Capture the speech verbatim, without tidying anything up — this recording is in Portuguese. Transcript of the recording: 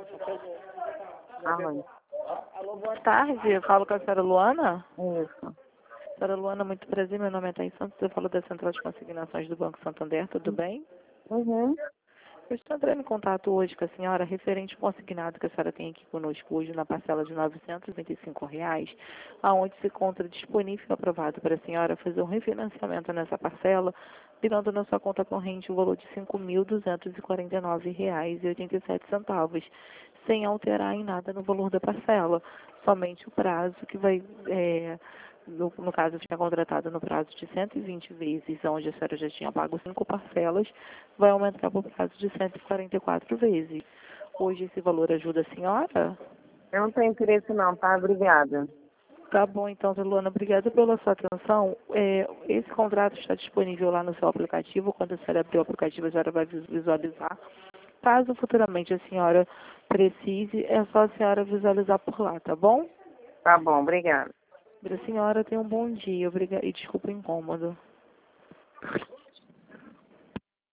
Alô. Alô, boa tarde. Eu falo com a senhora Luana. Isso. Senhora Luana, muito prazer. Meu nome é Thaís Santos. Eu falo da Central de Consignações do Banco Santander. Tudo bem? Uhum. Eu estou entrando em contato hoje com a senhora referente ao consignado que a senhora tem aqui conosco hoje na parcela de novecentos e vinte e cinco reais, aonde se encontra disponível e aprovado para a senhora fazer um refinanciamento nessa parcela, virando na sua conta corrente o valor de cinco mil duzentos e quarenta e nove reais e oitenta e sete centavos, sem alterar em nada no valor da parcela, somente o prazo que vai... É, No, no caso, eu tinha contratado no prazo de cento e vinte vezes, onde a senhora já tinha pago cinco parcelas, vai aumentar para o prazo de cento e quarenta e quatro vezes. Hoje esse valor ajuda a senhora? Eu não tenho interesse não, tá? Obrigada. Tá bom, então, Luana, obrigada pela sua atenção. É, esse contrato está disponível lá no seu aplicativo. Quando a senhora abrir o aplicativo, a senhora vai visualizar. Caso futuramente a senhora precise, é só a senhora visualizar por lá, tá bom? Tá bom, obrigada. A senhora tenha um bom dia. Obrigada e desculpa o incômodo.